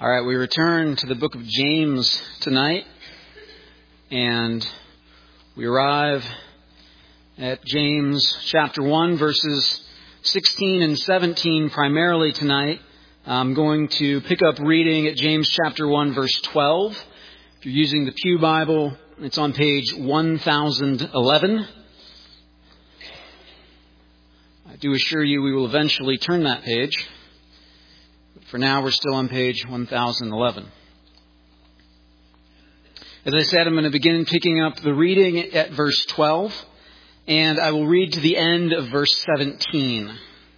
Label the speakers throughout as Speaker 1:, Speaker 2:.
Speaker 1: All right, we return to the book of James tonight, and we arrive at James chapter 1, verses 16 and 17 primarily tonight. I'm going to pick up reading at James chapter 1, verse 12. If you're using the Pew Bible, it's on page 1011. I do assure you we will eventually turn that page. For now, we're still on page 1011. As I said, I'm going to begin picking up the reading at verse 12, and I will read to the end of verse 17.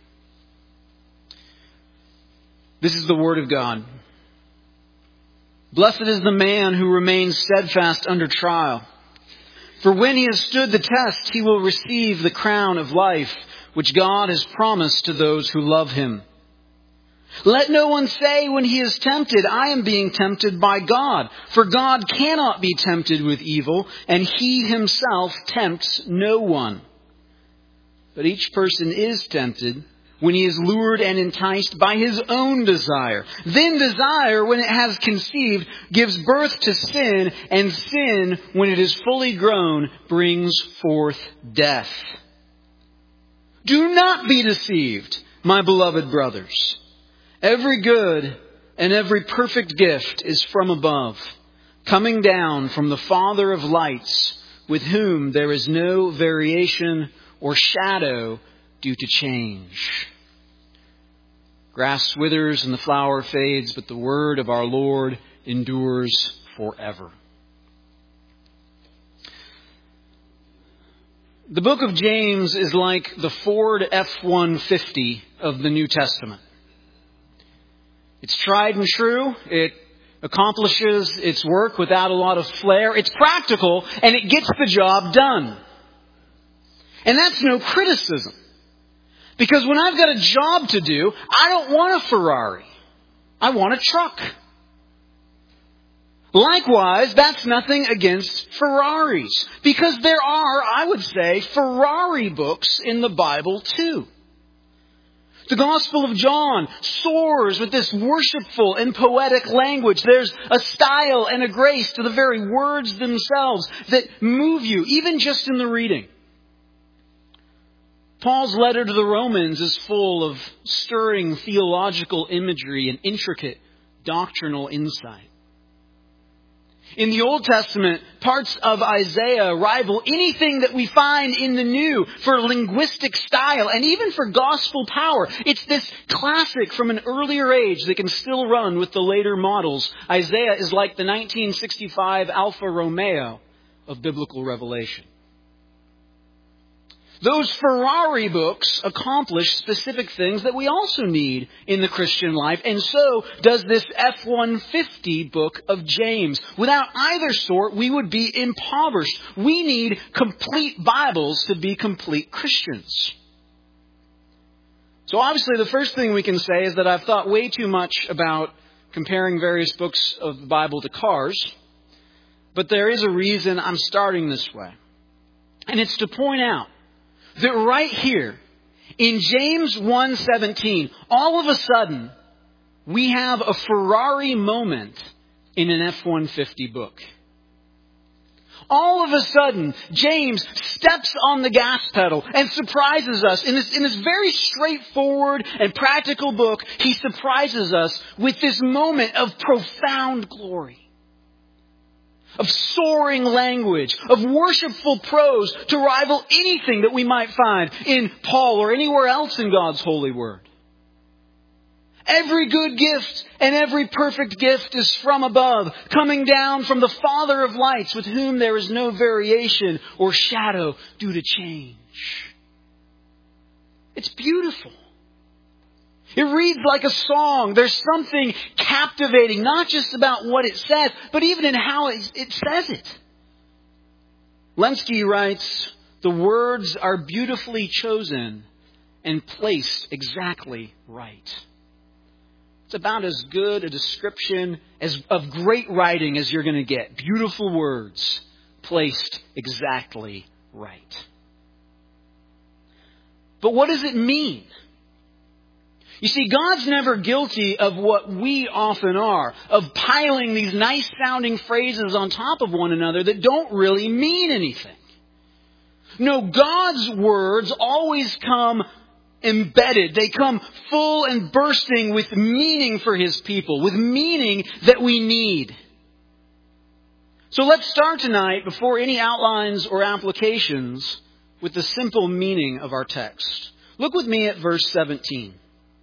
Speaker 1: This is the word of God. Blessed is the man who remains steadfast under trial. For when he has stood the test, he will receive the crown of life, which God has promised to those who love him. Let no one say when he is tempted, I am being tempted by God. For God cannot be tempted with evil, and he himself tempts no one. But each person is tempted when he is lured and enticed by his own desire. Then desire, when it has conceived, gives birth to sin, and sin, when it is fully grown, brings forth death. Do not be deceived, my beloved brothers. Every good and every perfect gift is from above, coming down from the Father of lights, with whom there is no variation or shadow due to change. Grass withers and the flower fades, but the word of our Lord endures forever. The book of James is like the Ford F-150 of the New Testament. It's tried and true. It accomplishes its work without a lot of flair. It's practical, and it gets the job done. And that's no criticism. Because when I've got a job to do, I don't want a Ferrari. I want a truck. Likewise, that's nothing against Ferraris. Because there are, I would say, Ferrari books in the Bible too. The Gospel of John soars with this worshipful and poetic language. There's a style and a grace to the very words themselves that move you, even just in the reading. Paul's letter to the Romans is full of stirring theological imagery and intricate doctrinal insight. In the Old Testament, parts of Isaiah rival anything that we find in the New for linguistic style and even for gospel power. It's this classic from an earlier age that can still run with the later models. Isaiah is like the 1965 Alfa Romeo of biblical revelation. Those Ferrari books accomplish specific things that we also need in the Christian life, and so does this F-150 book of James. Without either sort, we would be impoverished. We need complete Bibles to be complete Christians. So obviously the first thing we can say is that I've thought way too much about comparing various books of the Bible to cars, but there is a reason I'm starting this way. And it's to point out that right here, in James 1:17, all of a sudden, we have a Ferrari moment in an F-150 book. All of a sudden, James steps on the gas pedal and surprises us. In this very straightforward and practical book, he surprises us with this moment of profound glory. Of soaring language, of worshipful prose to rival anything that we might find in Paul or anywhere else in God's holy word. Every good gift and every perfect gift is from above, coming down from the Father of lights, with whom there is no variation or shadow due to change. It's beautiful. It reads like a song. There's something captivating, not just about what it says, but even in how it says it. Lenski writes, the words are beautifully chosen and placed exactly right. It's about as good a description of great writing as you're going to get. Beautiful words placed exactly right. But what does it mean? You see, God's never guilty of what we often are, of piling these nice-sounding phrases on top of one another that don't really mean anything. No, God's words always come embedded. They come full and bursting with meaning for His people, with meaning that we need. So let's start tonight, before any outlines or applications, with the simple meaning of our text. Look with me at verse 17.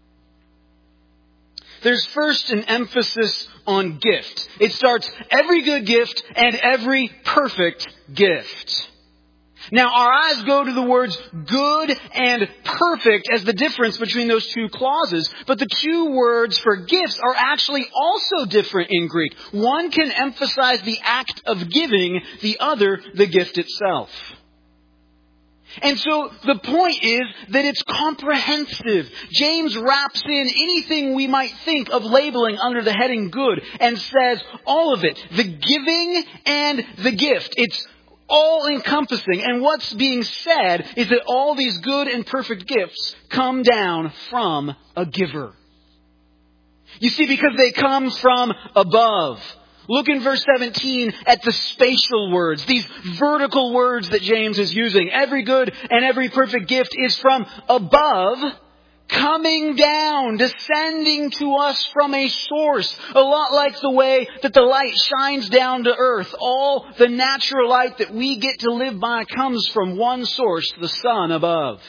Speaker 1: There's first an emphasis on gift. It starts, every good gift and every perfect gift. Now, our eyes go to the words good and perfect as the difference between those two clauses. But the two words for gifts are actually also different in Greek. One can emphasize the act of giving, the other, the gift itself. And so the point is that it's comprehensive. James wraps in anything we might think of labeling under the heading good and says all of it. The giving and the gift. It's all encompassing. And what's being said is that all these good and perfect gifts come down from a giver. You see, because they come from above. Look in verse 17 at the spatial words, these vertical words that James is using. Every good and every perfect gift is from above, coming down, descending to us from a source. A lot like the way that the light shines down to earth. All the natural light that we get to live by comes from one source, the sun above.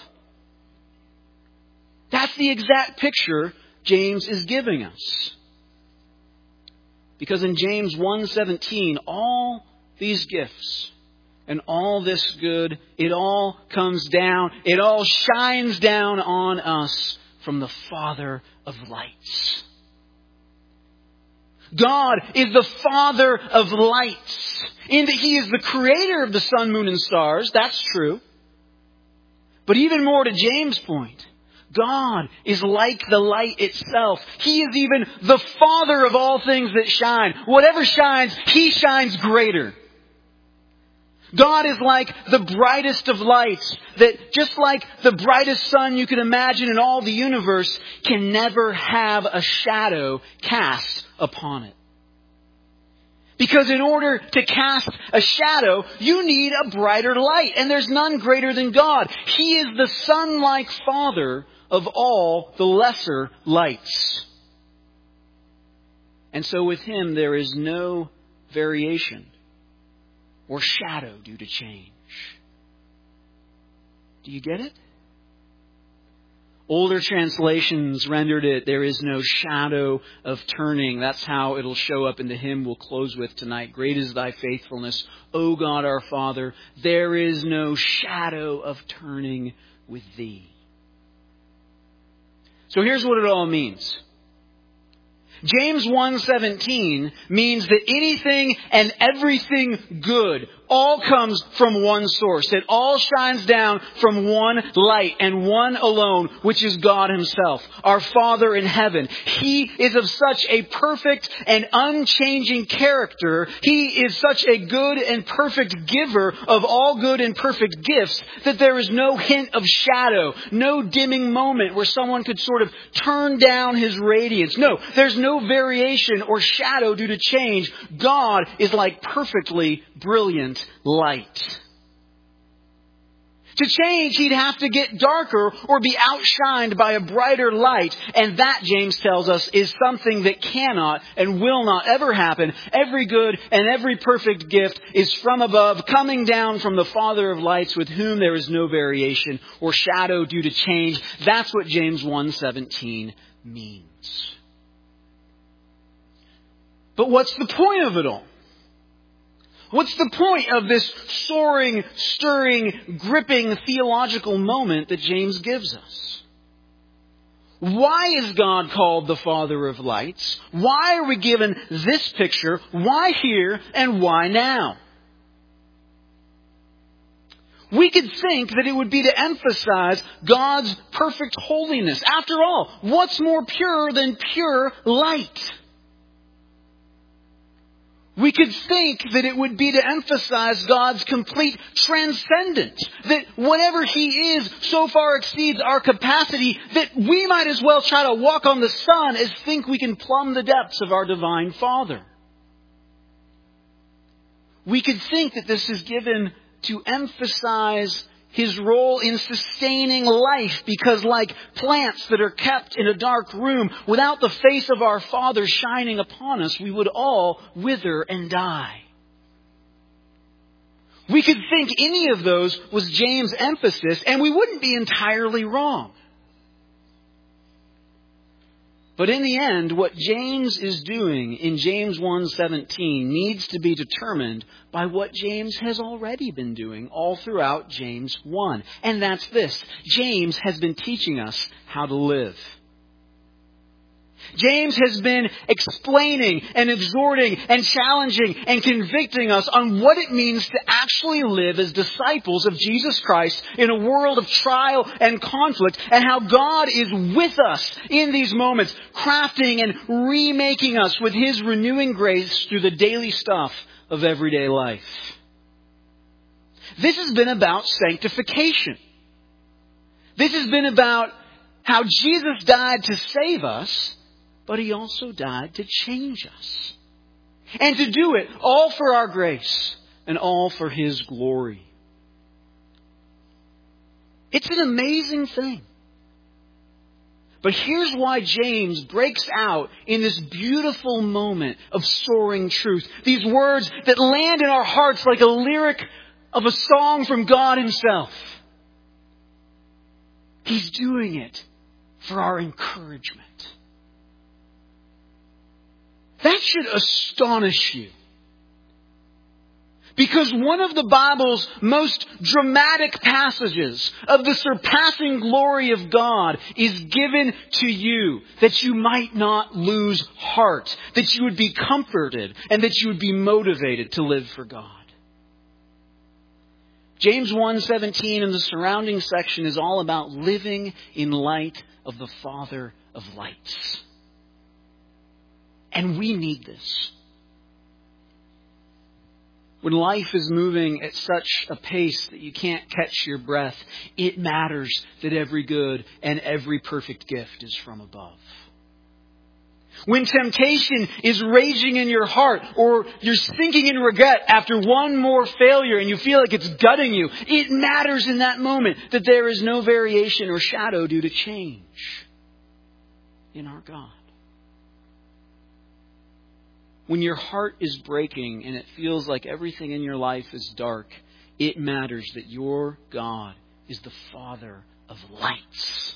Speaker 1: That's the exact picture James is giving us. Because in James 1:17, all these gifts and all this good, it all comes down, it all shines down on us from the Father of lights. God is the Father of lights, in that He is the creator of the sun, moon, and stars. That's true. But even more to James' point, God is like the light itself. He is even the Father of all things that shine. Whatever shines, He shines greater. God is like the brightest of lights, that just like the brightest sun you can imagine in all the universe, can never have a shadow cast upon it. Because in order to cast a shadow, you need a brighter light. And there's none greater than God. He is the sun-like Father of all the lesser lights. And so with Him there is no variation or shadow due to change. Do you get it? Older translations rendered it, there is no shadow of turning. That's how it'll show up in the hymn we'll close with tonight. Great is thy faithfulness, O God our Father. There is no shadow of turning with thee. So here's what it all means. James 1:17 means that anything and everything good all comes from one source. It all shines down from one light and one alone, which is God Himself, our Father in heaven. He is of such a perfect and unchanging character. He is such a good and perfect giver of all good and perfect gifts that there is no hint of shadow, no dimming moment where someone could sort of turn down His radiance. No, there's no variation or shadow due to change. God is like perfectly brilliant light. To change, He'd have to get darker or be outshined by a brighter light. And that, James tells us, is something that cannot and will not ever happen. Every good and every perfect gift is from above, coming down from the Father of lights, with whom there is no variation or shadow due to change. That's what James 1:17 means. But what's the point of it all? What's the point of this soaring, stirring, gripping theological moment that James gives us? Why is God called the Father of lights? Why are we given this picture? Why here and why now? We could think that it would be to emphasize God's perfect holiness. After all, what's more pure than pure light? We could think that it would be to emphasize God's complete transcendence, that whatever He is so far exceeds our capacity that we might as well try to walk on the sun as think we can plumb the depths of our divine Father. We could think that this is given to emphasize His role in sustaining life, because like plants that are kept in a dark room, without the face of our Father shining upon us, we would all wither and die. We could think any of those was James' emphasis, and we wouldn't be entirely wrong. But in the end, what James is doing in James 1:17 needs to be determined by what James has already been doing all throughout James 1. And that's this. James has been teaching us how to live. James has been explaining and exhorting and challenging and convicting us on what it means to actually live as disciples of Jesus Christ in a world of trial and conflict, and how God is with us in these moments, crafting and remaking us with His renewing grace through the daily stuff of everyday life. This has been about sanctification. This has been about how Jesus died to save us, but He also died to change us. And to do it all for our grace and all for His glory. It's an amazing thing. But here's why James breaks out in this beautiful moment of soaring truth. These words that land in our hearts like a lyric of a song from God Himself. He's doing it for our encouragement. That should astonish you. Because one of the Bible's most dramatic passages of the surpassing glory of God is given to you, that you might not lose heart, that you would be comforted, and that you would be motivated to live for God. James 1:17 and the surrounding section is all about living in light of the Father of lights. And we need this. When life is moving at such a pace that you can't catch your breath, it matters that every good and every perfect gift is from above. When temptation is raging in your heart, or you're sinking in regret after one more failure and you feel like it's gutting you, it matters in that moment that there is no variation or shadow due to change in our God. When your heart is breaking and it feels like everything in your life is dark, it matters that your God is the Father of lights.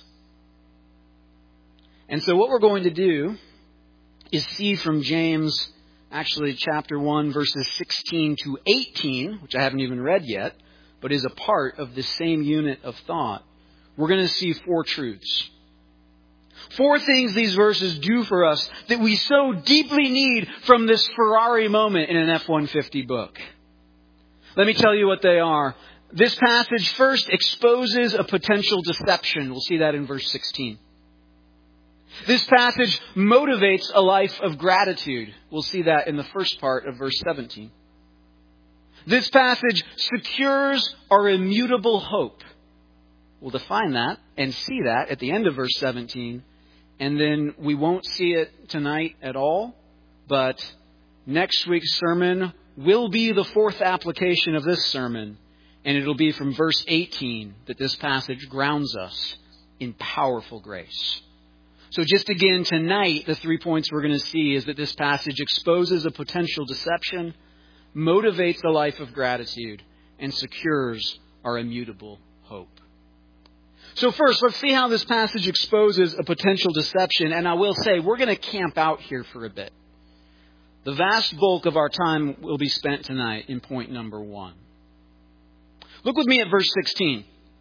Speaker 1: And so what we're going to do is see from James, actually chapter 1, verses 16 to 18, which I haven't even read yet, but is a part of this same unit of thought. We're going to see 4 truths. 4 things these verses do for us that we so deeply need from this Ferrari moment in an F-150 book. Let me tell you what they are. This passage first exposes a potential deception. We'll see that in verse 16. This passage motivates a life of gratitude. We'll see that in the first part of verse 17. This passage secures our immutable hope. We'll define that and see that at the end of verse 17. And then we won't see it tonight at all, but next week's sermon will be the 4th application of this sermon. And it'll be from verse 18 that this passage grounds us in powerful grace. So just again tonight, the 3 points we're going to see is that this passage exposes a potential deception, motivates a life of gratitude, and secures our immutable hope. So first, let's see how this passage exposes a potential deception. And I will say, we're going to camp out here for a bit. The vast bulk of our time will be spent tonight in point number 1. Look with me at verse 16.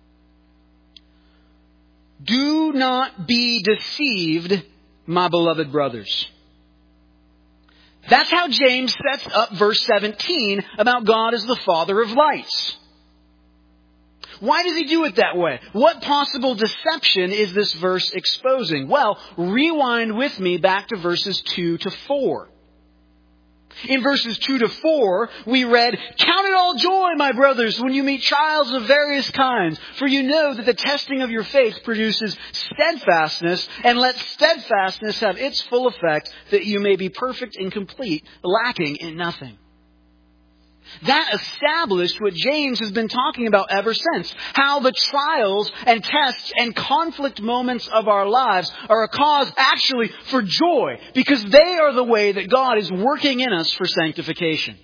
Speaker 1: Do not be deceived, my beloved brothers. That's how James sets up verse 17 about God as the Father of lights. Why does he do it that way? What possible deception is this verse exposing? Well, rewind with me back to verses 2 to 4. In verses 2 to 4, we read, "Count it all joy, my brothers, when you meet trials of various kinds, for you know that the testing of your faith produces steadfastness, and let steadfastness have its full effect, that you may be perfect and complete, lacking in nothing." That established what James has been talking about ever since. How the trials and tests and conflict moments of our lives are a cause actually for joy, because they are the way that God is working in us for sanctification.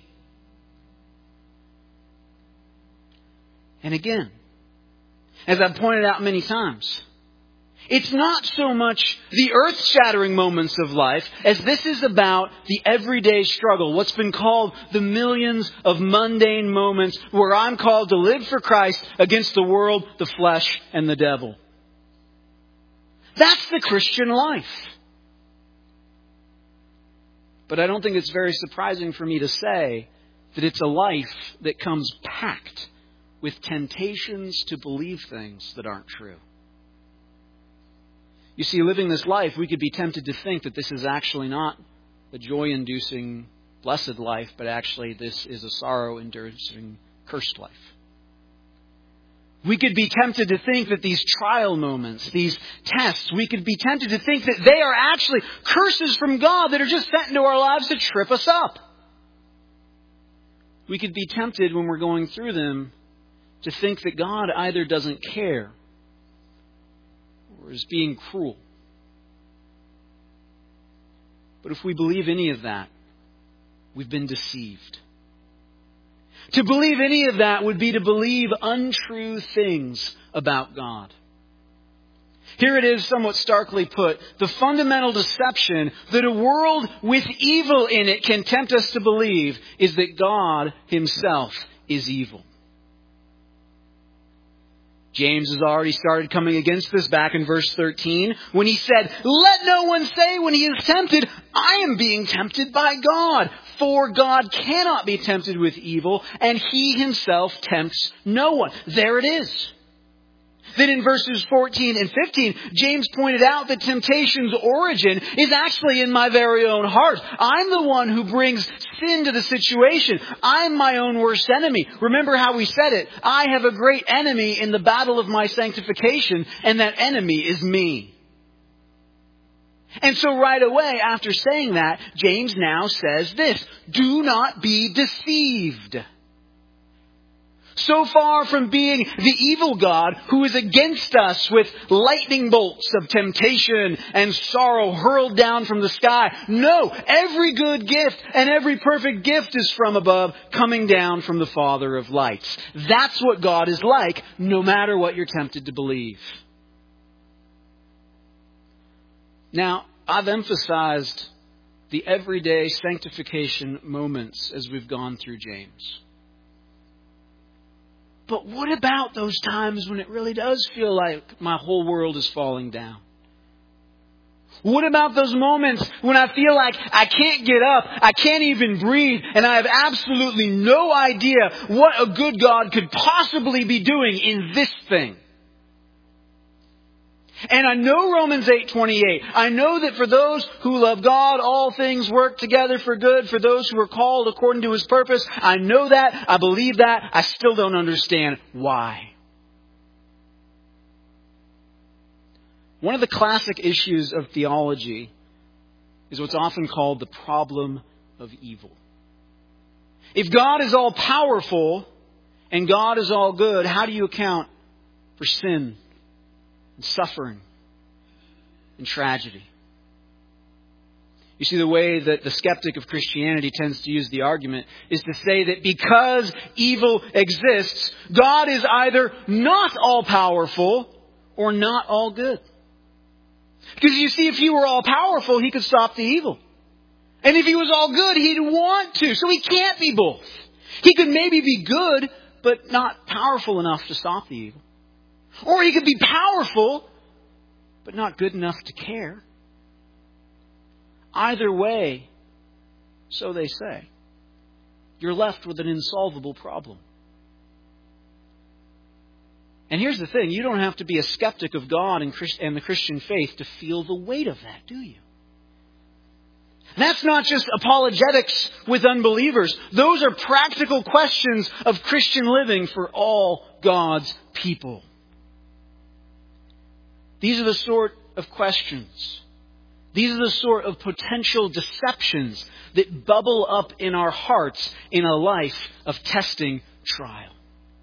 Speaker 1: And again, as I've pointed out many times, it's not so much the earth-shattering moments of life as this is about the everyday struggle, what's been called the millions of mundane moments where I'm called to live for Christ against the world, the flesh, and the devil. That's the Christian life. But I don't think it's very surprising for me to say that it's a life that comes packed with temptations to believe things that aren't true. You see, living this life, we could be tempted to think that this is actually not a joy-inducing, blessed life, but actually this is a sorrow-inducing, cursed life. We could be tempted to think that these trial moments, these tests, we could be tempted to think that they are actually curses from God that are just sent into our lives to trip us up. We could be tempted when we're going through them to think that God either doesn't care or is being cruel. But if we believe any of that, we've been deceived. To believe any of that would be to believe untrue things about God. Here it is, somewhat starkly put, the fundamental deception that a world with evil in it can tempt us to believe is that God Himself is evil. James has already started coming against this back in verse 13 when he said, "Let no one say when he is tempted, I am being tempted by God. For God cannot be tempted with evil, and He Himself tempts no one." There it is. Then in verses 14 and 15, James pointed out that temptation's origin is actually in my very own heart. I'm the one who brings sin to the situation. I'm my own worst enemy. Remember how we said it. I have a great enemy in the battle of my sanctification, and that enemy is me. And so right away after saying that, James now says this: do not be deceived. So far from being the evil God who is against us with lightning bolts of temptation and sorrow hurled down from the sky. No, every good gift and every perfect gift is from above, coming down from the Father of lights. That's what God is like, no matter what you're tempted to believe. Now, I've emphasized the everyday sanctification moments as we've gone through James. But what about those times when it really does feel like my whole world is falling down? What about those moments when I feel like I can't get up, I can't even breathe, and I have absolutely no idea what a good God could possibly be doing in this thing? And I know Romans 8:28. I know that for those who love God, all things work together for good, for those who are called according to His purpose. I know that. I believe that. I still don't understand why. One of the classic issues of theology is what's often called the problem of evil. If God is all powerful and God is all good, how do you account for sin and suffering and tragedy? You see, the way that the skeptic of Christianity tends to use the argument is to say that because evil exists, God is either not all powerful or not all good. Because you see, if He were all powerful, He could stop the evil. And if He was all good, He'd want to. So He can't be both. He could maybe be good, but not powerful enough to stop the evil. Or He could be powerful, but not good enough to care. Either way, so they say, you're left with an insolvable problem. And here's the thing, you don't have to be a skeptic of God and the Christian faith to feel the weight of that, do you? And that's not just apologetics with unbelievers. Those are practical questions of Christian living for all God's people. These are the sort of questions. These are the sort of potential deceptions that bubble up in our hearts in a life of testing trial.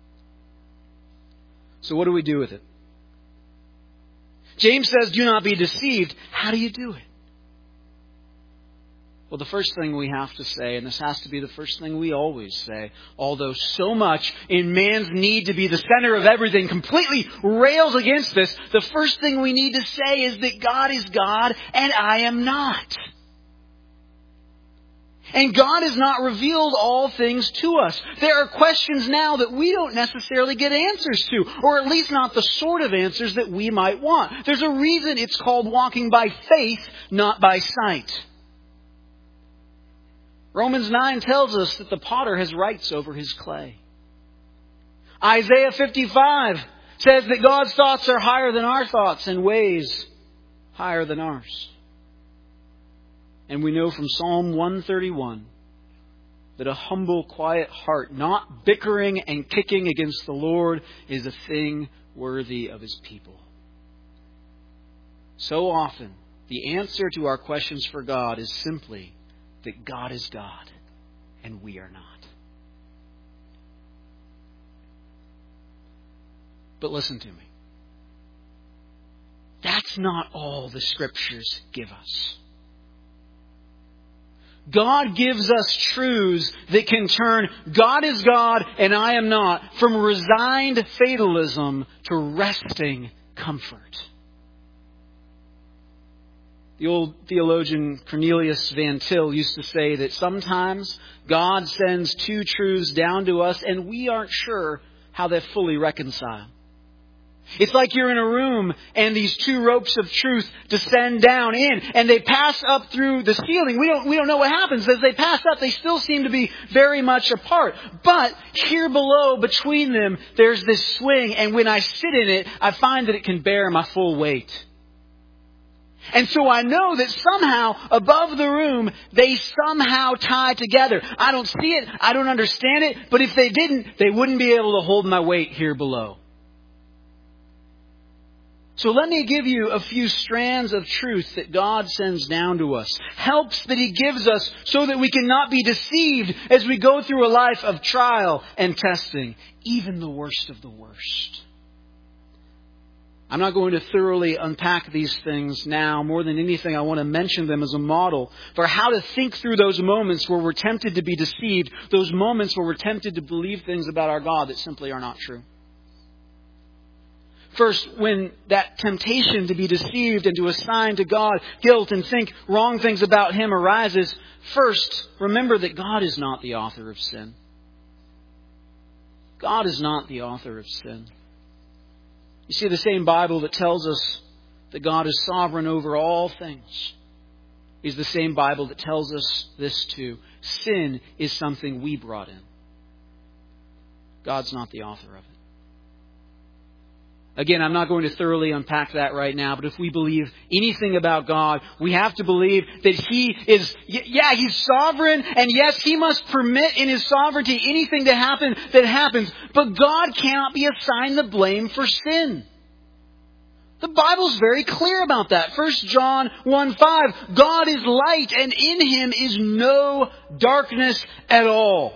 Speaker 1: So what do we do with it? James says, do not be deceived. How do you do it? Well, the first thing we have to say, and this has to be the first thing we always say, although so much in man's need to be the center of everything completely rails against this, the first thing we need to say is that God is God and I am not. And God has not revealed all things to us. There are questions now that we don't necessarily get answers to, or at least not the sort of answers that we might want. There's a reason it's called walking by faith, not by sight. Romans 9 tells us that the potter has rights over his clay. Isaiah 55 says that God's thoughts are higher than our thoughts and ways higher than ours. And we know from Psalm 131 that a humble, quiet heart, not bickering and kicking against the Lord, is a thing worthy of His people. So often, the answer to our questions for God is simply that God is God and we are not. But listen to me. That's not all the Scriptures give us. God gives us truths that can turn God is God and I am not from resigned fatalism to resting comfort. The old theologian Cornelius Van Til used to say that sometimes God sends two truths down to us and we aren't sure how they fully reconcile. It's like you're in a room and these two ropes of truth descend down in and they pass up through the ceiling. We don't know what happens. As they pass up, they still seem to be very much apart. But here below, between them, there's this swing, and when I sit in it, I find that it can bear my full weight. And so I know that somehow above the room, they somehow tie together. I don't see it. I don't understand it. But if they didn't, they wouldn't be able to hold my weight here below. So let me give you a few strands of truth that God sends down to us. Helps that He gives us so that we cannot be deceived as we go through a life of trial and testing. Even the worst of the worst. I'm not going to thoroughly unpack these things now. More than anything, I want to mention them as a model for how to think through those moments where we're tempted to be deceived. Those moments where we're tempted to believe things about our God that simply are not true. First, when that temptation to be deceived and to assign to God guilt and think wrong things about Him arises, first, remember that God is not the author of sin. God is not the author of sin. You see, the same Bible that tells us that God is sovereign over all things is the same Bible that tells us this too. Sin is something we brought in. God's not the author of it. Again, I'm not going to thoroughly unpack that right now, but if we believe anything about God, we have to believe that He is, He's sovereign, and yes, He must permit in His sovereignty anything to happen that happens, but God cannot be assigned the blame for sin. The Bible's very clear about that. 1 John 1:5, God is light, and in Him is no darkness at all.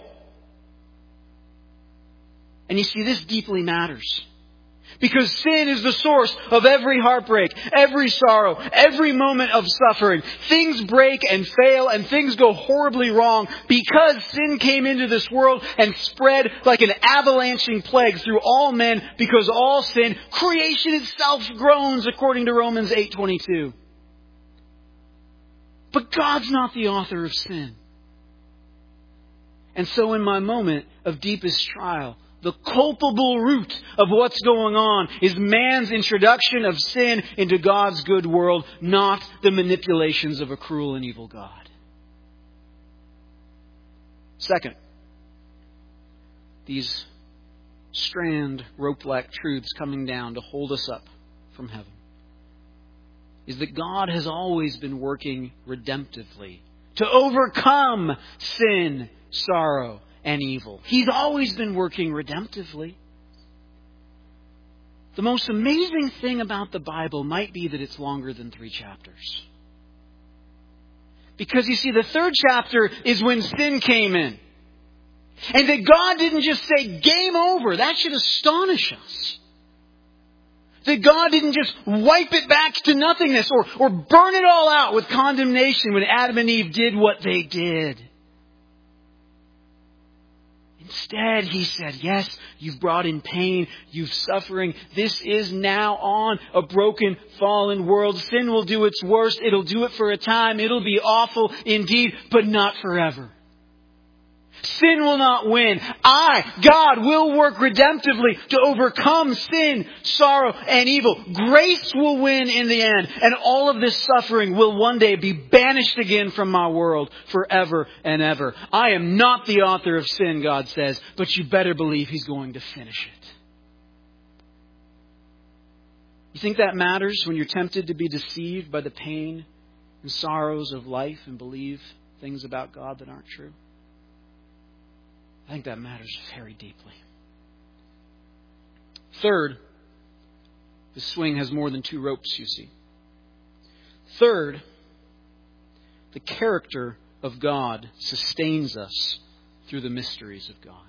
Speaker 1: And you see, this deeply matters. Because sin is the source of every heartbreak, every sorrow, every moment of suffering. Things break and fail and things go horribly wrong because sin came into this world and spread like an avalanching plague through all men because all sin. Creation itself groans according to Romans 8:22. But God's not the author of sin. And so in my moment of deepest trial, the culpable root of what's going on is man's introduction of sin into God's good world, not the manipulations of a cruel and evil God. Second, these strand rope-like truths coming down to hold us up from heaven is that God has always been working redemptively to overcome sin, sorrow, and evil. He's always been working redemptively. The most amazing thing about the Bible might be that it's longer than 3 chapters. Because you see, the 3rd chapter is when sin came in. And that God didn't just say, game over. That should astonish us. That God didn't just wipe it back to nothingness or burn it all out with condemnation when Adam and Eve did what they did. Instead, He said, yes, you've brought in pain, you've suffering. This is now on a broken, fallen world. Sin will do its worst. It'll do it for a time. It'll be awful indeed, but not forever. Sin will not win. God, will work redemptively to overcome sin, sorrow, and evil. Grace will win in the end. And all of this suffering will one day be banished again from my world forever and ever. I am not the author of sin, God says, but you better believe He's going to finish it. You think that matters when you're tempted to be deceived by the pain and sorrows of life and believe things about God that aren't true? I think that matters very deeply. Third, the swing has more than 2 ropes, you see. Third, the character of God sustains us through the mysteries of God.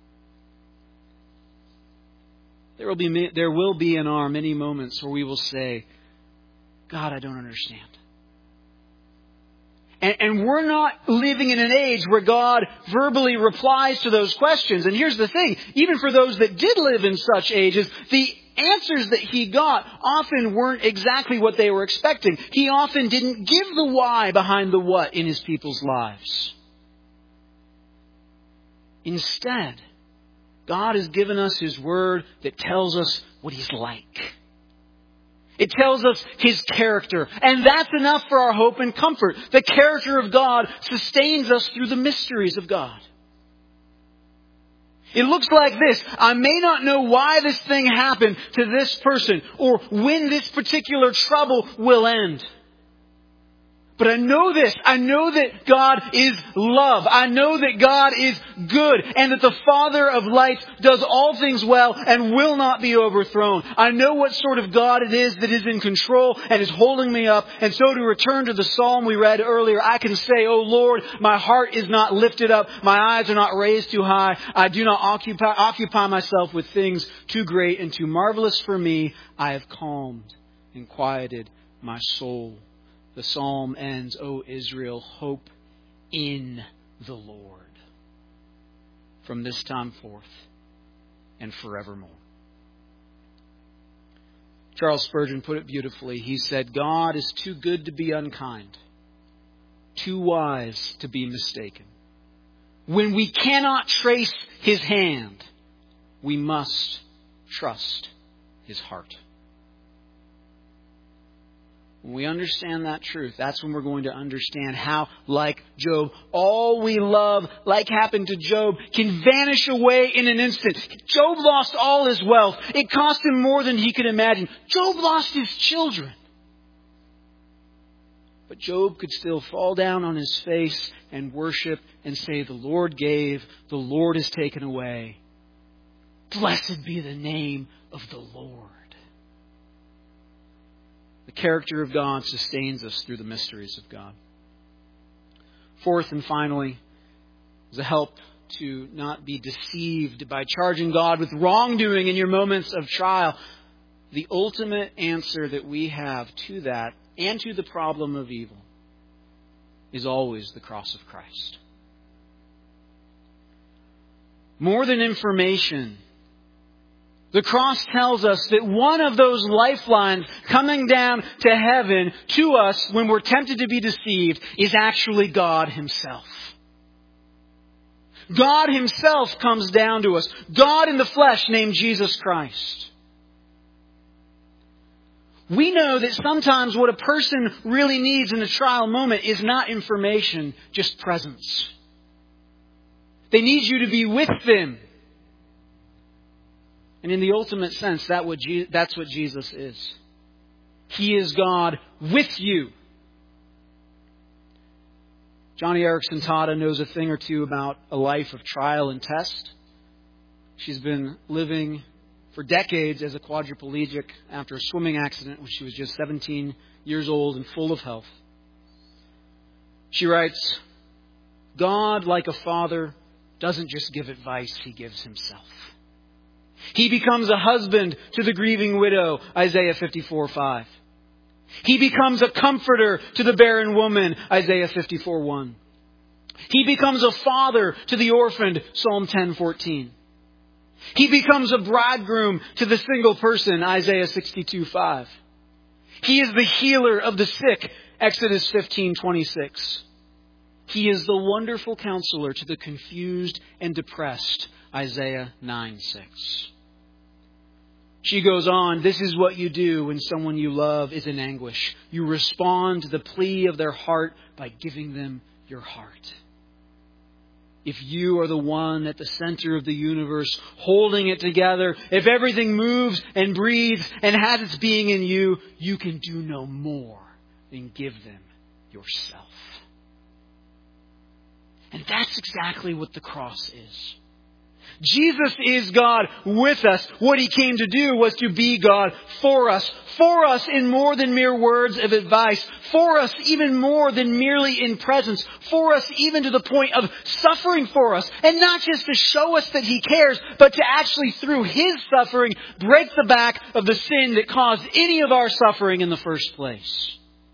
Speaker 1: There will be in our many moments where we will say, God, I don't understand. And we're not living in an age where God verbally replies to those questions. And here's the thing, even for those that did live in such ages, the answers that He got often weren't exactly what they were expecting. He often didn't give the why behind the what in His people's lives. Instead, God has given us His Word that tells us what He's like. It tells us His character. And that's enough for our hope and comfort. The character of God sustains us through the mysteries of God. It looks like this. I may not know why this thing happened to this person or when this particular trouble will end. But I know this. I know that God is love. I know that God is good and that the Father of lights does all things well and will not be overthrown. I know what sort of God it is that is in control and is holding me up. And so to return to the psalm we read earlier, I can say, "Oh Lord, my heart is not lifted up. My eyes are not raised too high. I do not occupy myself with things too great and too marvelous for me. I have calmed and quieted my soul." The psalm ends, "O Israel, hope in the Lord from this time forth and forevermore." Charles Spurgeon put it beautifully. He said, "God is too good to be unkind, too wise to be mistaken. When we cannot trace His hand, we must trust His heart." When we understand that truth, that's when we're going to understand how, like Job, all we love, like happened to Job, can vanish away in an instant. Job lost all his wealth. It cost him more than he could imagine. Job lost his children. But Job could still fall down on his face and worship and say, "The Lord gave, the Lord has taken away. Blessed be the name of the Lord." The character of God sustains us through the mysteries of God. Fourth and finally, is a help to not be deceived by charging God with wrongdoing in your moments of trial. The ultimate answer that we have to that and to the problem of evil is always the cross of Christ. More than information, the cross tells us that one of those lifelines coming down to heaven to us when we're tempted to be deceived is actually God Himself. God Himself comes down to us. God in the flesh named Jesus Christ. We know that sometimes what a person really needs in a trial moment is not information, just presence. They need you to be with them. And in the ultimate sense, that's what Jesus is. He is God with you. Johnny Erickson Tada knows a thing or two about a life of trial and test. She's been living for decades as a quadriplegic after a swimming accident when she was just 17 years old and full of health. She writes, God, like a father, doesn't just give advice, He gives Himself. He becomes a husband to the grieving widow, Isaiah 54:5. He becomes a comforter to the barren woman, Isaiah 54:1. He becomes a father to the orphaned, Psalm 10:14. He becomes a bridegroom to the single person, Isaiah 62:5. He is the healer of the sick, Exodus 15:26. He is the wonderful counselor to the confused and depressed, Isaiah 9:6. She goes on, this is what you do when someone you love is in anguish. You respond to the plea of their heart by giving them your heart. If you are the one at the center of the universe, holding it together, if everything moves and breathes and has its being in you, you can do no more than give them yourself. And that's exactly what the cross is. Jesus is God with us. What He came to do was to be God for us in more than mere words of advice, for us even more than merely in presence, for us even to the point of suffering for us, and not just to show us that He cares, but to actually through His suffering break the back of the sin that caused any of our suffering in the first place.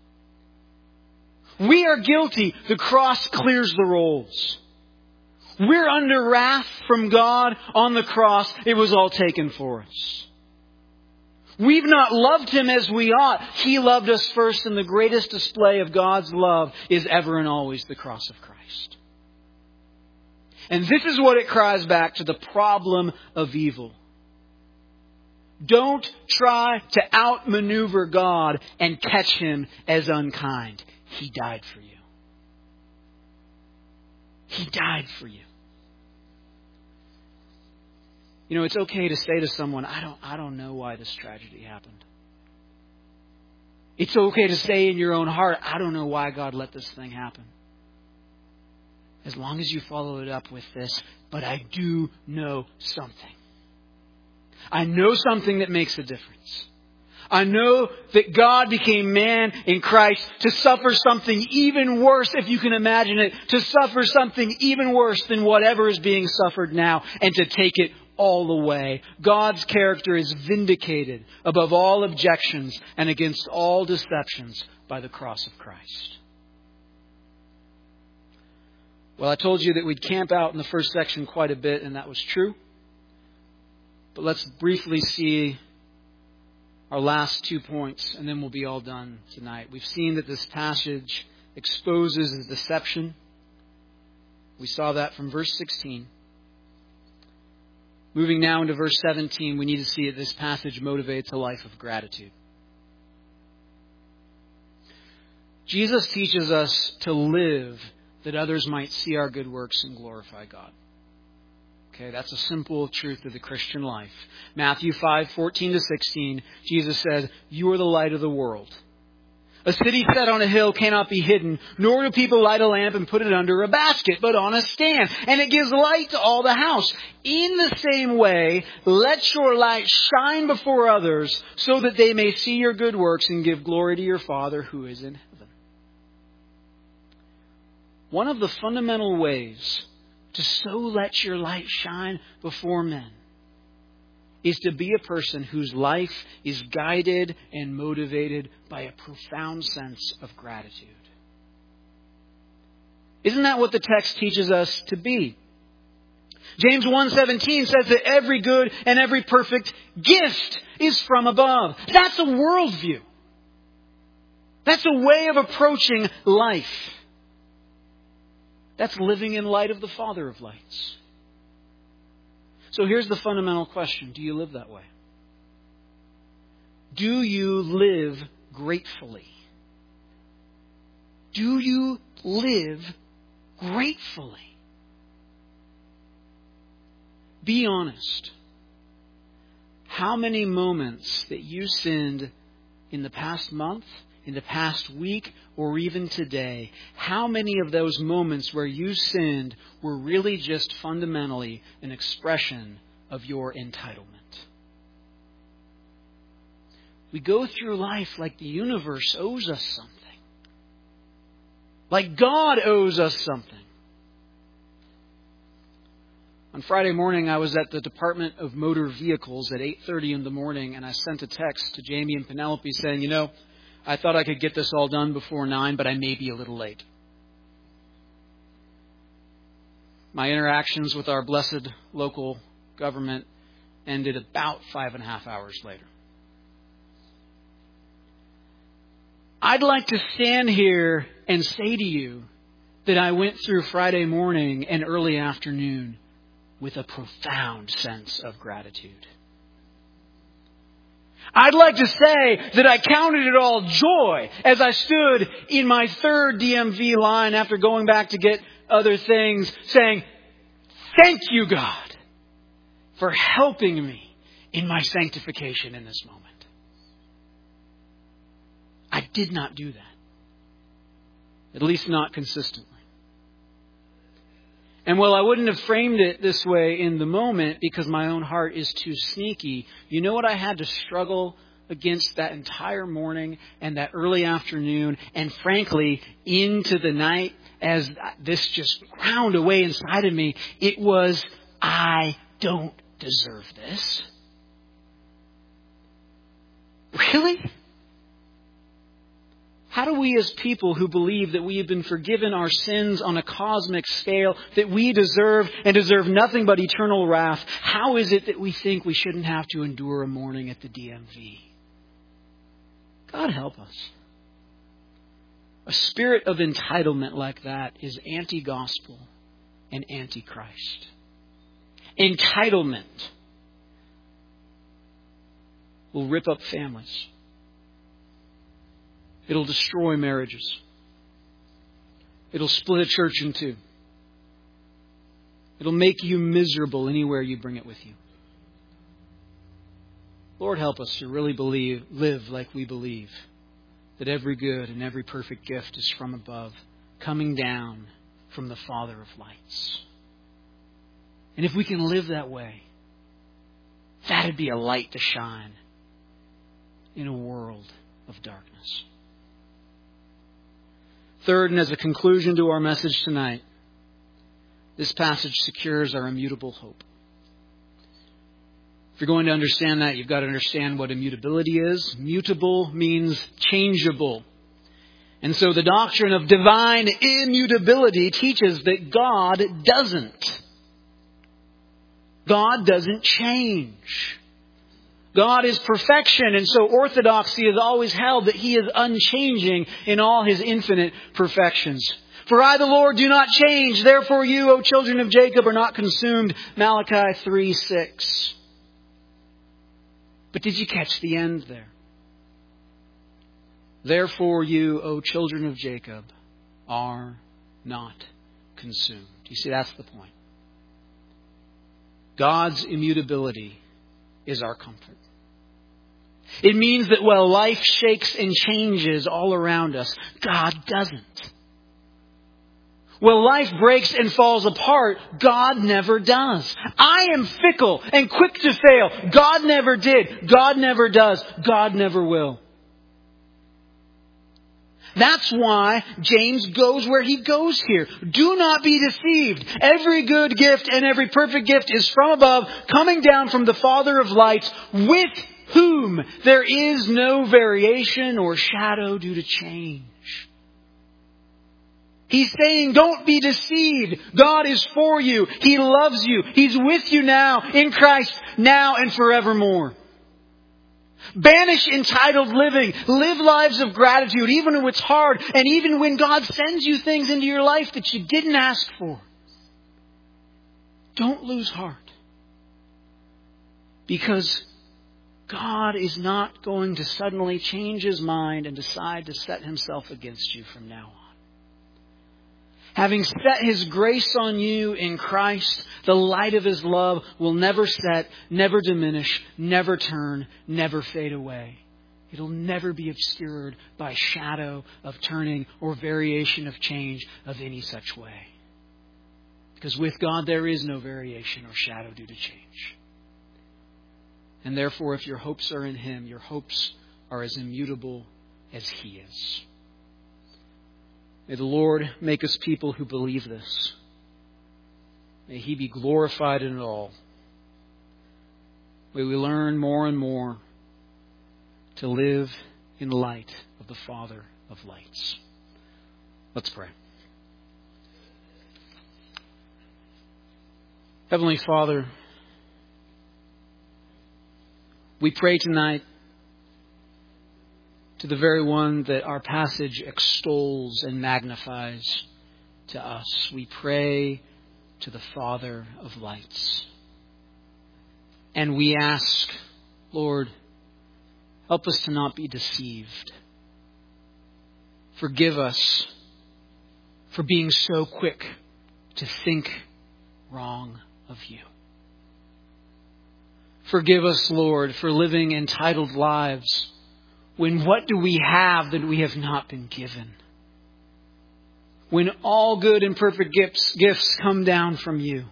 Speaker 1: We are guilty. The cross clears the rolls. We're under wrath from God on the cross. It was all taken for us. We've not loved Him as we ought. He loved us first, and the greatest display of God's love is ever and always the cross of Christ. And this is what it cries back to the problem of evil. Don't try to outmaneuver God and catch Him as unkind. He died for you. He died for you. You know, it's okay to say to someone, I don't know why this tragedy happened. It's okay to say in your own heart, I don't know why God let this thing happen. As long as you follow it up with this, but I do know something. I know something that makes a difference. I know that God became man in Christ to suffer something even worse, if you can imagine it, to suffer something even worse than whatever is being suffered now, and to take it all away. God's character is vindicated above all objections and against all deceptions by the cross of Christ. Well, I told you that we'd camp out in the first section quite a bit, and that was true. But let's briefly see our last 2 points, and then we'll be all done tonight. We've seen that this passage exposes his deception. We saw that from verse 16. Moving now into verse 17, we need to see that this passage motivates a life of gratitude. Jesus teaches us to live that others might see our good works and glorify God. Okay, that's a simple truth of the Christian life. Matthew 5:14-16, Jesus said, "You are the light of the world. A city set on a hill cannot be hidden, nor do people light a lamp and put it under a basket, but on a stand, and it gives light to all the house. In the same way, let your light shine before others, so that they may see your good works and give glory to your Father who is in heaven." One of the fundamental ways to so let your light shine before men is to be a person whose life is guided and motivated by a profound sense of gratitude. Isn't that what the text teaches us to be? James 1:17 says that every good and every perfect gift is from above. That's a worldview. That's a way of approaching life. That's living in light of the Father of lights. So here's the fundamental question. Do you live that way? Do you live gratefully? Do you live gratefully? Be honest. How many moments that you sinned in the past month, in the past week, or even today, how many of those moments where you sinned were really just fundamentally an expression of your entitlement? We go through life like the universe owes us something. Like God owes us something. On Friday morning, I was at the Department of Motor Vehicles at 8:30 in the morning, and I sent a text to Jamie and Penelope saying, I thought I could get this all done before 9, but I may be a little late. My interactions with our blessed local government ended about 5.5 hours later. I'd like to stand here and say to you that I went through Friday morning and early afternoon with a profound sense of gratitude. I'd like to say that I counted it all joy as I stood in my third DMV line after going back to get other things, saying, thank you, God, for helping me in my sanctification in this moment. I did not do that. At least not consistently. And while I wouldn't have framed it this way in the moment because my own heart is too sneaky, you know what I had to struggle against that entire morning and that early afternoon and frankly into the night as this just ground away inside of me? It was, I don't deserve this. Really? How do we as people who believe that we have been forgiven our sins on a cosmic scale, that we deserve and deserve nothing but eternal wrath, how is it that we think we shouldn't have to endure a morning at the DMV? God help us. A spirit of entitlement like that is anti-gospel and anti-Christ. Entitlement will rip up families. It'll destroy marriages. It'll split a church in two. It'll make you miserable anywhere you bring it with you. Lord, help us to really live like we believe that every good and every perfect gift is from above, coming down from the Father of lights. And if we can live that way, that'd be a light to shine in a world of darkness. Third, and as a conclusion to our message tonight, this passage secures our immutable hope. If you're going to understand that, you've got to understand what immutability is. Mutable means changeable. And so the doctrine of divine immutability teaches that God doesn't. God doesn't change. God is perfection, and so orthodoxy has always held that He is unchanging in all His infinite perfections. For I, the Lord, do not change. Therefore you, O children of Jacob, are not consumed. Malachi 3:6. But did you catch the end there? Therefore you, O children of Jacob, are not consumed. You see, that's the point. God's immutability is our comfort. It means that while life shakes and changes all around us, God doesn't. While life breaks and falls apart, God never does. I am fickle and quick to fail. God never did. God never does. God never will. That's why James goes where he goes here. Do not be deceived. Every good gift and every perfect gift is from above, coming down from the Father of lights, with whom there is no variation or shadow due to change. He's saying, don't be deceived. God is for you. He loves you. He's with you now, in Christ, now and forevermore. Banish entitled living. Live lives of gratitude, even when it's hard, and even when God sends you things into your life that you didn't ask for. Don't lose heart. Because God is not going to suddenly change His mind and decide to set Himself against you from now on. Having set His grace on you in Christ, the light of His love will never set, never diminish, never turn, never fade away. It'll never be obscured by shadow of turning or variation of change of any such way. Because with God there is no variation or shadow due to change. And therefore, if your hopes are in Him, your hopes are as immutable as He is. May the Lord make us people who believe this. May He be glorified in it all. May we learn more and more to live in light of the Father of lights. Let's pray. Heavenly Father, we pray tonight to the very one that our passage extols and magnifies to us. We pray to the Father of lights. And we ask, Lord, help us to not be deceived. Forgive us for being so quick to think wrong of you. Forgive us, Lord, for living entitled lives when what do we have that we have not been given? When all good and perfect gifts come down from you.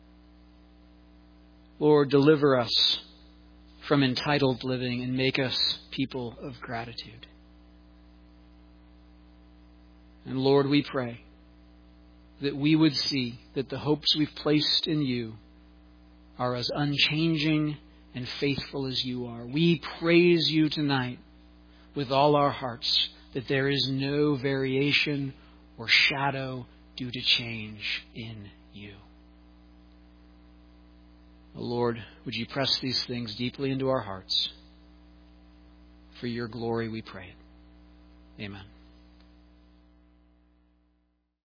Speaker 1: Lord, deliver us from entitled living and make us people of gratitude. And Lord, we pray that we would see that the hopes we've placed in you are as unchanging and faithful as you are. We praise you tonight with all our hearts that there is no variation or shadow due to change in you. Lord, would you press these things deeply into our hearts? For your glory we pray. Amen.